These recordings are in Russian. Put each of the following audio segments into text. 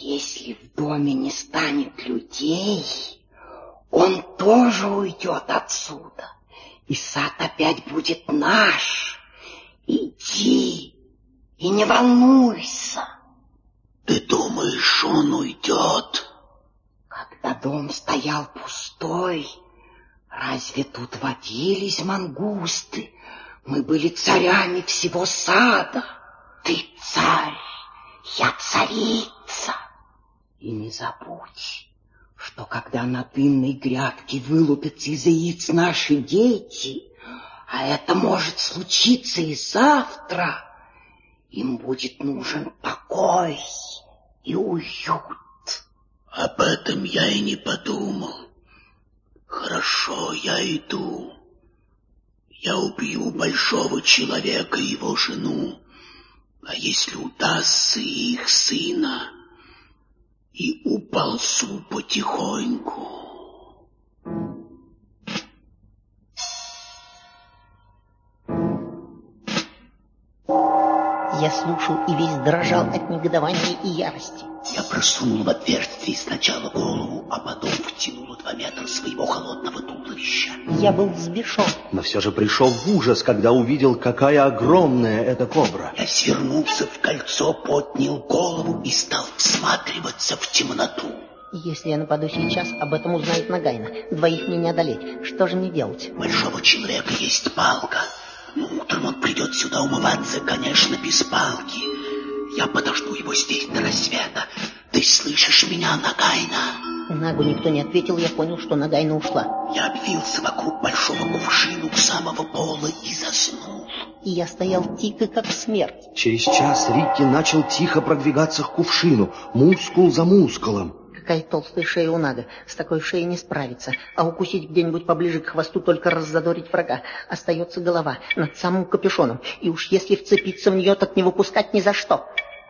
Если в доме не станет людей, он тоже уйдет отсюда, и сад опять будет наш. Иди и не волнуйся. Ты думаешь, он уйдет? Когда дом стоял пустой, разве тут водились мангусты? Мы были царями всего сада. Ты царь, я царица. И не забудь, что когда на дынной грядке вылупятся из яиц наши дети, а это может случиться и завтра, им будет нужен покой и уют. Об этом я и не подумал. Хорошо, я иду. Я убью большого человека и его жену, а если удастся их сына, и уползу потихоньку. Я слушал и весь дрожал от негодования и ярости. Я просунул в отверстие сначала голову, а потом втянул 2 метра своего холодного туловища. Я был взбешен. Но все же пришел в ужас, когда увидел, какая огромная эта кобра. Я свернулся в кольцо, поднял голову и стал всматриваться в темноту. Если я нападу сейчас, об этом узнает Нагайна. 2 мне не одолеть. Что же мне делать? У большого человека есть палка. Но утром он придет сюда умываться, конечно, без палки. Я подожду его здесь до рассвета. Ты слышишь меня, Нагайна? Нагу никто не ответил, я понял, что Нагайна ушла. Я обвился вокруг большого кувшина у самого пола и заснул. И я стоял тихо, как смерть. Через час Рикки начал тихо продвигаться к кувшину, мускул за мускулом. Какая толстая шея у Нага. С такой шеей не справиться. А укусить где-нибудь поближе к хвосту, только раззадорить врага. Остается голова над самым капюшоном. И уж если вцепиться в нее, так не выпускать ни за что.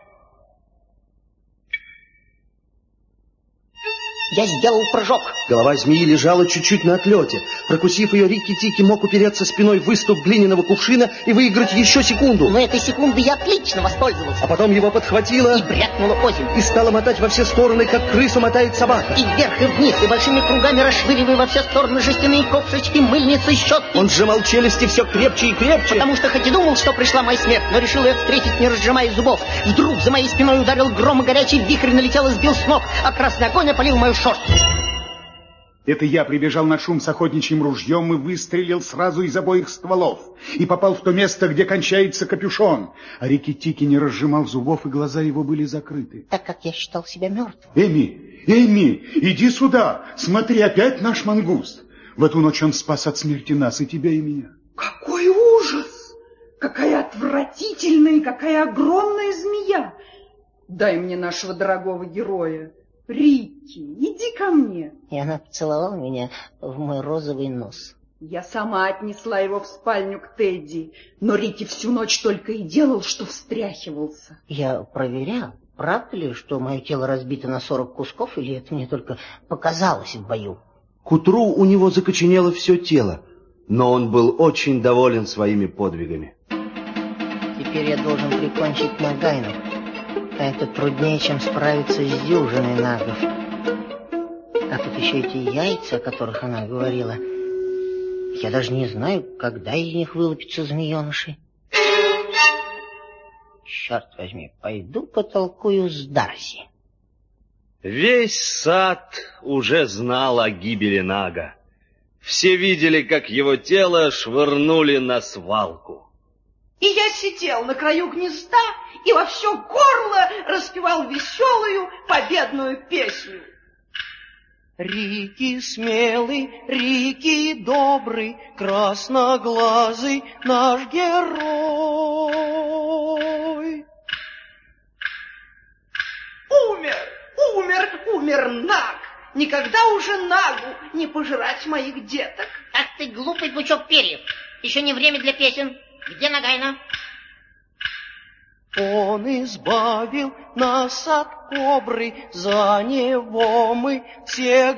Я сделал прыжок. Голова змеи лежала чуть-чуть на отлете. Прокусив ее, Рикки-Тикки мог упереться спиной в выступ глиняного кувшина и выиграть еще секунду. Но этой секунды я отлично воспользовался. А потом его подхватило и брякнуло озимь. И стало мотать во все стороны, как крысу мотает собака. И вверх, и вниз, и большими кругами расшвыривая во все стороны жестяные ковшечки, мыльницы, щетки. Он сжимал челюсти все крепче и крепче. Потому что хоть и думал, что пришла моя смерть, но решил ее встретить, не разжимая зубов. Вдруг за моей спиной ударил гром, и горячий вихрь налетел и сбил с ног, а красный огонь опалил мою шерсть. Это я прибежал на шум с охотничьим ружьем и выстрелил сразу из обоих стволов. И попал в то место, где кончается капюшон. А Рикки-Тикки не разжимал зубов, и глаза его были закрыты. Так как я считал себя мертвым. Эми, иди сюда. Смотри, опять наш мангуст. В эту ночь он спас от смерти нас, и тебя, и меня. Какой ужас! Какая отвратительная и какая огромная змея! Дай мне нашего дорогого героя. Рикки, иди ко мне. И она поцеловала меня в мой розовый нос. Я сама отнесла его в спальню к Тедди, но Рикки всю ночь только и делал, что встряхивался. Я проверял, правда ли, что мое тело разбито на 40 кусков, или это мне только показалось в бою. К утру у него закоченело все тело, но он был очень доволен своими подвигами. Теперь я должен прикончить Нагайну. А это труднее, чем справиться с дюжиной нагов. А тут еще эти яйца, о которых она говорила. Я даже не знаю, когда из них вылупятся змееныши. Черт возьми, пойду потолкую с Дарси. Весь сад уже знал о гибели Нага. Все видели, как его тело швырнули на свалку. И я сидел на краю гнезда и во все горло распевал веселую победную песню. Рикки смелый, Рикки добрый, красноглазый наш герой. Умер Наг. Никогда уже Нагу не пожирать моих деток. Ах ты глупый пучок перьев. Еще не время для песен. Где Нагайна? Он избавил нас от кобры, за него мы все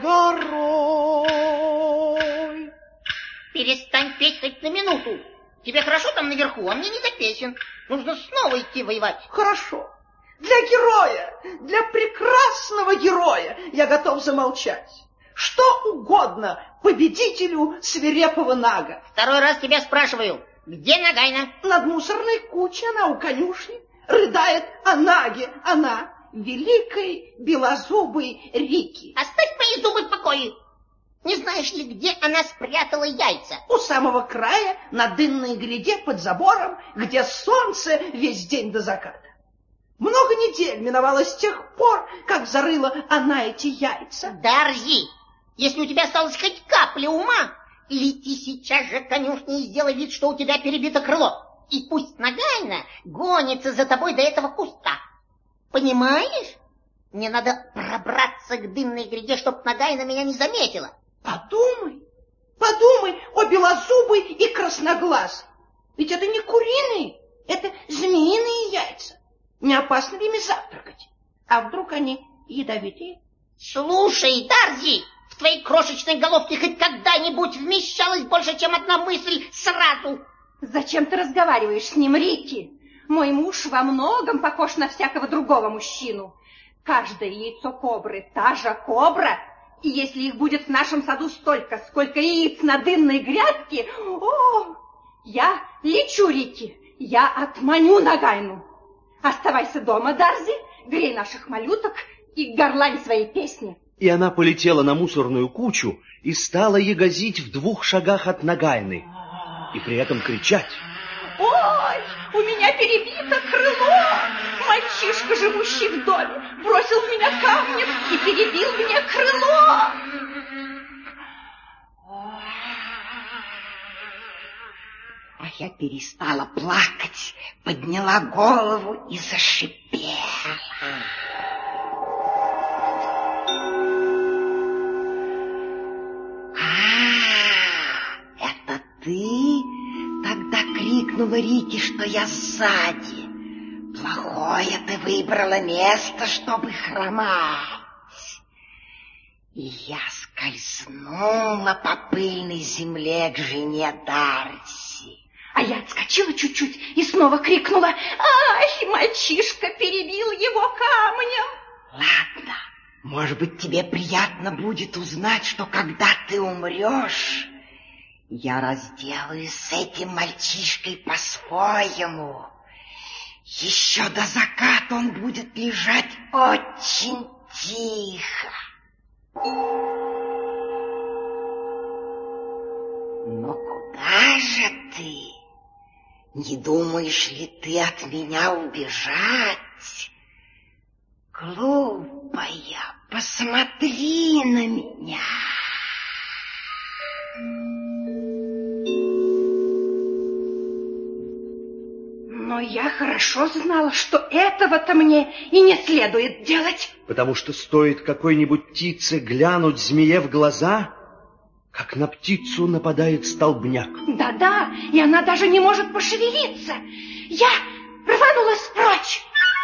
горой. Перестань петь хоть на минуту. Тебе хорошо там наверху, а мне не до песен. Нужно снова идти воевать. Хорошо. Для героя, для прекрасного героя я готов замолчать. Что угодно победителю свирепого Нага. Второй раз тебя спрашиваю, где Нагайна? Над мусорной кучей она у конюшни. Рыдает о Наге, она великой белозубой Рики. Оставь мои зубы в покое. Не знаешь ли, где она спрятала яйца? У самого края, на дынной гряде под забором, где солнце весь день до заката. Много недель миновало с тех пор, как зарыла она эти яйца. Дарзи, если у тебя осталась хоть капля ума, лети сейчас же к конюшне и сделай вид, что у тебя перебито крыло. И пусть Нагайна гонится за тобой до этого куста. Понимаешь? Мне надо пробраться к дынной гряде, чтоб Нагайна меня не заметила. Подумай, подумай, о белозубый и красноглазый. Ведь это не куриные, это змеиные яйца. Не опасно ли ими завтракать? А вдруг они ядовитые? Слушай, Дарзи, в твоей крошечной головке хоть когда-нибудь вмещалась больше, чем одна мысль сразу. Зачем ты разговариваешь с ним, Рики? Мой муж во многом похож на всякого другого мужчину. Каждое яйцо кобры — та же кобра. И если их будет в нашем саду столько, сколько яиц на дынной грядке, я лечу, Рики, я отманю Нагайну. Оставайся дома, Дарзи, грей наших малюток и горлань своей песни. И она полетела на мусорную кучу и стала ягозить в 2 шагах от Нагайны. И при этом кричать: «Ой, у меня перебито крыло! Мальчишка, живущий в доме, бросил в меня камнем и перебил мне крыло!» А я перестала плакать, подняла голову и зашипела. Это ты тогда крикнула Рики, что я сзади. Плохое ты выбрала место, чтобы хромать. И я скользнула по пыльной земле к жене Дарси. А я отскочила чуть-чуть и снова крикнула: «Ай, мальчишка перебил его камнем!» Ладно, может быть, тебе приятно будет узнать, что когда ты умрешь, я разделаюсь с этим мальчишкой по-своему. Еще до заката он будет лежать очень тихо. Но куда же ты? Не думаешь ли ты от меня убежать? Глупая, посмотри на меня. Но я хорошо знала, что этого-то мне и не следует делать. Потому что стоит какой-нибудь птице глянуть змее в глаза, как на птицу нападает столбняк. Да-да, и она даже не может пошевелиться. Я рванулась прочь.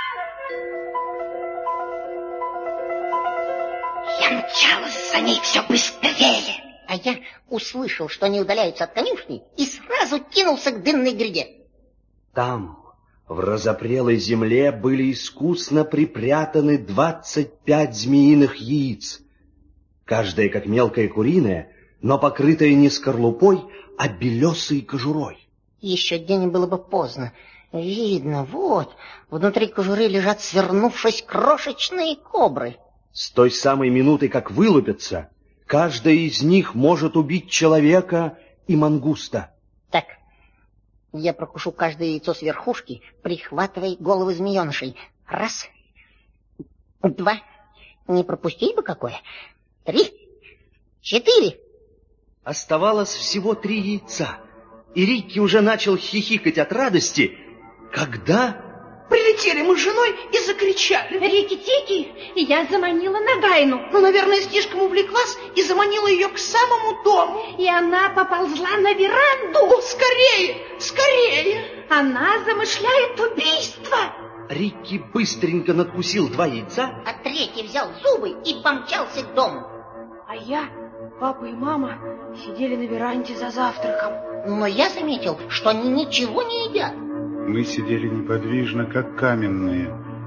Я мчалась за ней все быстрее. А я услышал, что они удаляются от конюшни, и сразу кинулся к дынной гряде. Там, в разопрелой земле, были искусно припрятаны 25 змеиных яиц. Каждое как мелкое куриное, но покрытое не скорлупой, а белесой кожурой. Еще день было бы поздно. Видно, вот, внутри кожуры лежат, свернувшись, крошечные кобры. С той самой минуты, как вылупятся, каждая из них может убить человека и мангуста. Так, я прокушу каждое яйцо с верхушки, прихватывая головы змеенышей. 1, 2, не пропустить бы какое. 3, 4. Оставалось всего 3 яйца, и Рикки уже начал хихикать от радости, когда... Прилетели мы с женой и закричали: «Рики-тики!» И я заманила Нагайну. Ну, наверное, слишком увлеклась и заманила ее к самому дому. И она поползла на веранду. Скорее, скорее! Она замышляет убийство. Рикки быстренько надкусил 2 яйца, А третий взял зубы и помчался к дому. А я, папа и мама сидели на веранде за завтраком. Но я заметил, что они ничего не едят. Мы сидели неподвижно, как каменные,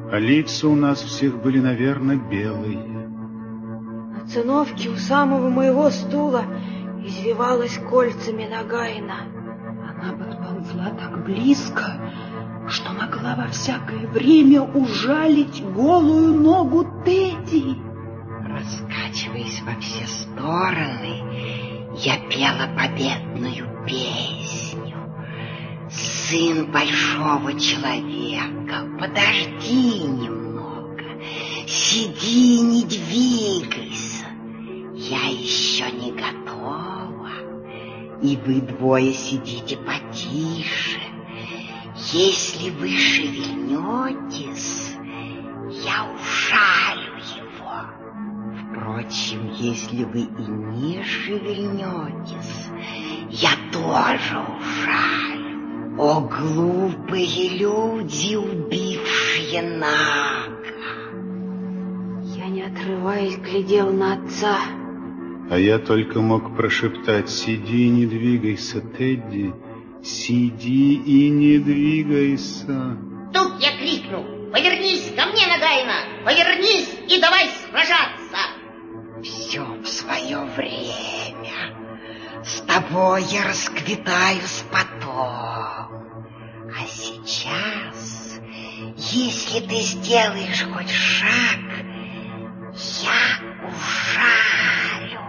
А лица у нас всех были, наверное, белые. На циновке у самого моего стула извивалась кольцами Нагайна. Она подползла так близко, что могла во всякое время ужалить голую ногу Тедди. Раскачиваясь во все стороны, я пела победную песню. Сын большого человека, подожди немного, сиди, не двигайся, я еще не готова, и вы двое сидите потише. Если вы шевельнетесь, я ужалю его. Впрочем, если вы и не шевельнетесь, я тоже ужалю. О, глупые люди, убившие Нага! Я, не отрываясь, глядел на отца. А я только мог прошептать: сиди и не двигайся, Тедди, сиди и не двигайся. Тут я крикнул: повернись ко мне, Нагайна, повернись и давай сражаться. Все в свое время. С тобой я расквитаюсь потом. А сейчас, если ты сделаешь хоть шаг, я ужалю.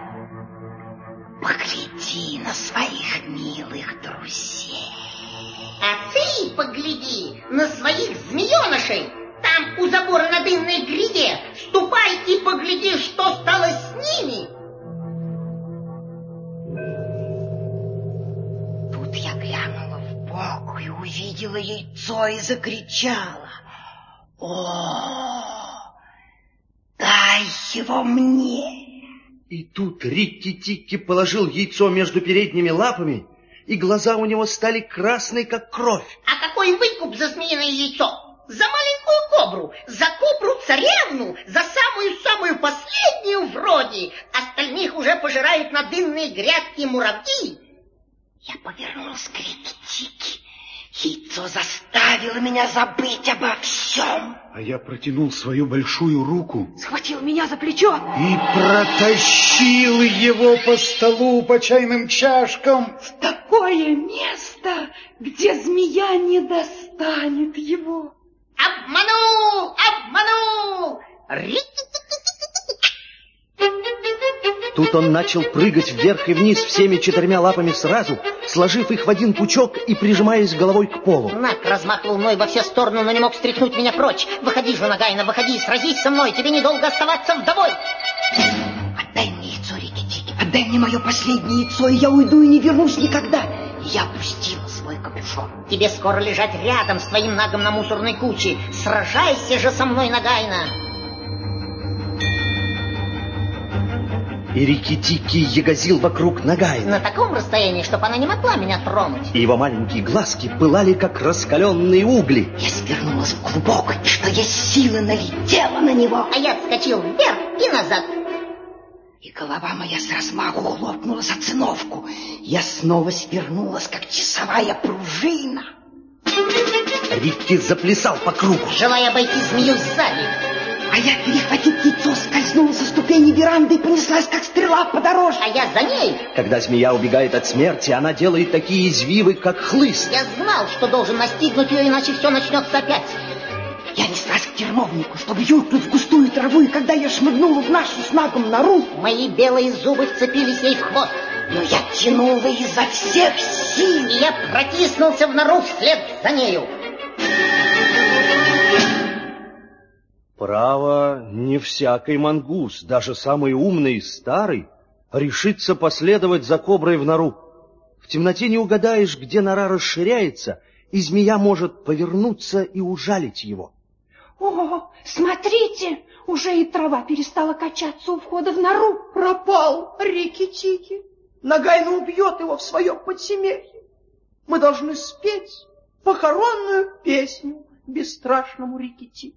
Погляди на своих милых друзей. А ты погляди на своих змеенышей. Там у забора на дымной гряде. Ступай и погляди, что стало с ними. Тут я глянула вбок и увидела яйцо и закричала: «О, дай его мне!» И тут Рикки-Тикки положил яйцо между передними лапами, и глаза у него стали красные, как кровь. А какой выкуп за змеиное яйцо? За маленькую кобру, за кобру-царевну, за самую-самую последнюю вроде. Остальных уже пожирают на дынные грядки муравьи. Я повернулась к Рикки-Тикки. Яйцо заставило меня забыть обо всем. А я протянул свою большую руку, Схватил меня за плечо и протащил его по столу, по чайным чашкам. в такое место, где змея не достанет его. Обманул! Обманул! Тут он начал прыгать вверх и вниз всеми 4 лапами сразу, сложив их в один пучок и прижимаясь головой к полу. Наг размахивал мной во все стороны, но не мог стряхнуть меня прочь. Выходи же, Нагайна, выходи, сразись со мной, тебе недолго оставаться вдовой. Отдай мне яйцо, Рикки-Тикки, отдай мне мое последнее яйцо, и я уйду и не вернусь никогда. И я опустила свой капюшон. Тебе скоро лежать рядом с твоим Нагом на мусорной куче. Сражайся же со мной, Нагайна. И Рикки-Тикки ягозил вокруг Нагайны. На таком расстоянии, чтобы она не могла меня тронуть. И его маленькие глазки пылали, как раскаленные угли. Я свернулась в клубок, и что есть силы налетела на него. А я отскочил вверх и назад. И голова моя с размаху хлопнула за циновку. Я снова свернулась, как часовая пружина. Рикки заплясал по кругу. Желая обойти змею сзади. А я, перехватив яйцо, скользнула со ступени веранды и понеслась, как стрела по дорожке. А я за ней. Когда змея убегает от смерти, она делает такие извивы, как хлыст. Я знал, что должен настигнуть ее, иначе все начнется опять. Я неслась к терновнику, чтобы юркнуть в густую траву, и когда я шмыгнула в нашу с Нагом нору, Мои белые зубы вцепились ей в хвост. но я тянула изо всех сил. И я протиснулся в нору вслед за нею. Право, не всякий мангус, даже самый умный и старый, решится последовать за коброй в нору. В темноте не угадаешь, где нора расширяется, и змея может повернуться и ужалить его. О, смотрите, уже и трава перестала качаться у входа в нору. Пропал Рикки-Тикки. Нагайна убьет его в своем подземелье. Мы должны спеть похоронную песню бесстрашному Рикки-Тикки.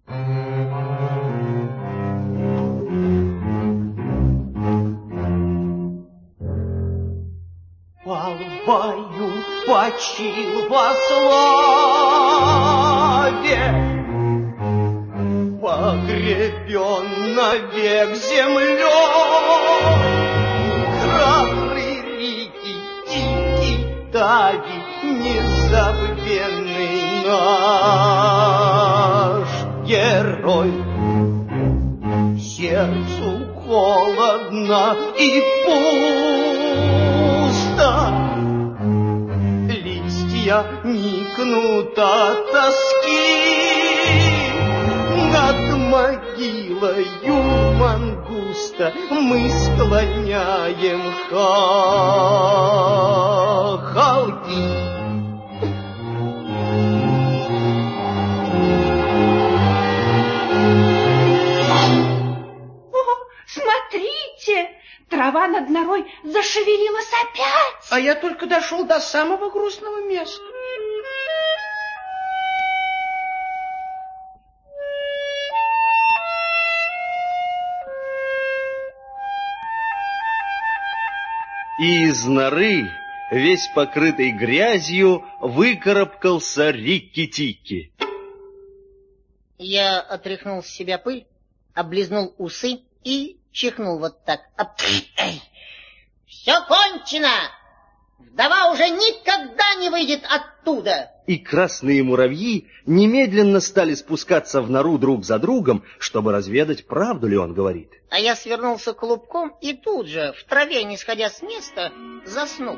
Полбою почил во славе погребен навек землей. Храбрый Рикки-Тикки Тави, незабвенный наш герой. Сердцу холодно и пусто, листья никнут от тоски. Над могилою мангуста мы склоняем хохолки. Смотрите, трава над норой зашевелилась опять. А я только дошел до самого грустного места. И из норы, весь покрытый грязью, выкарабкался Рикки-Тикки. Я отряхнул с себя пыль, облизнул усы и чихнул вот так. Все кончено! Вдова уже никогда не выйдет оттуда! И красные муравьи немедленно стали спускаться в нору друг за другом, чтобы разведать, правду ли он говорит. А я свернулся клубком и тут же, в траве, не сходя с места, заснул.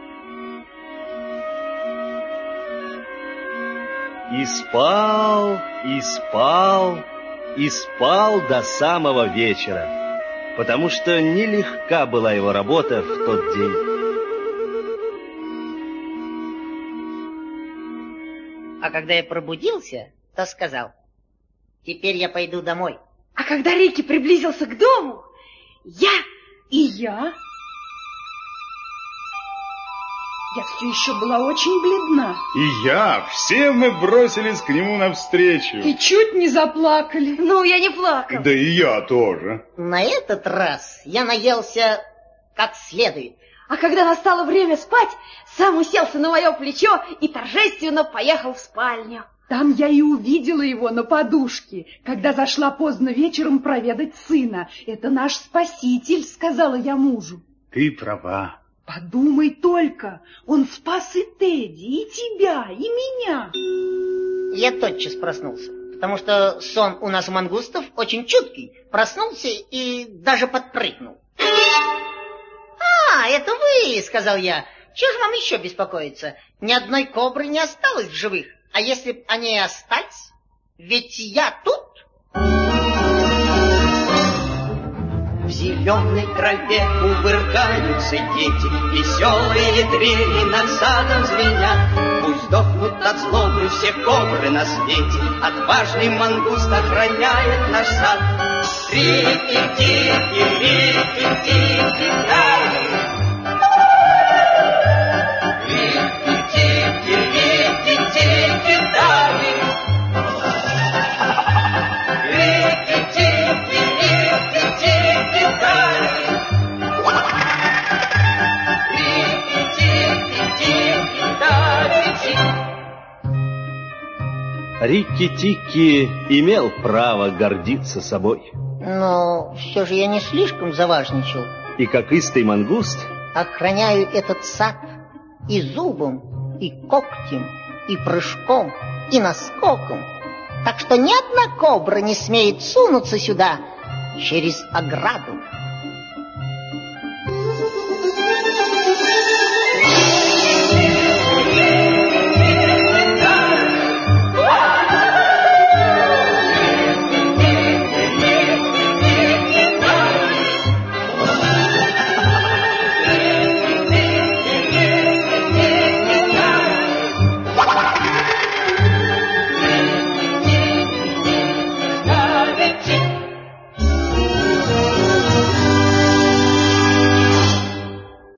И спал, и спал, и спал до самого вечера, потому что нелегка была его работа в тот день. А когда я пробудился, то сказал: теперь я пойду домой. А когда Рикки приблизился к дому, я все еще была очень бледна. И я, все мы бросились к нему навстречу. И чуть не заплакали. Ну, я не плакала. Да и я тоже. На этот раз я наелся как следует. А когда настало время спать, сам уселся на мое плечо и торжественно поехал в спальню. Там я и увидела его на подушке, когда зашла поздно вечером проведать сына. Это наш спаситель, сказала я мужу. Ты права. Подумай только, он спас и Тедди, и тебя, и меня. Я тотчас проснулся, потому что сон у нас у мангустов очень чуткий. Проснулся и даже подпрыгнул. «А, это вы!» — сказал я. «Чего же вам еще беспокоиться? Ни одной кобры не осталось в живых. А если б они и остались, ведь я тут». В зеленой траве кувыркаются дети, веселые трели над садом звенят. Пусть дохнут от злобы все кобры на свете, отважный мангуст охраняет наш сад. Рикки-Тикки, Рикки-Тикки, Тави. Рикки-Тикки, Рикки-Тикки, Тави. Рикки-Тикки, Рикки-Тикки, Тави. Рикки-Тикки, Тави. Рикки-Тикки имел право гордиться собой. Но все же я не слишком заважничал. И как истый мангуст Охраняю этот сад и зубом, и когтем, и прыжком, и наскоком. Так что ни одна кобра не смеет сунуться сюда через ограду.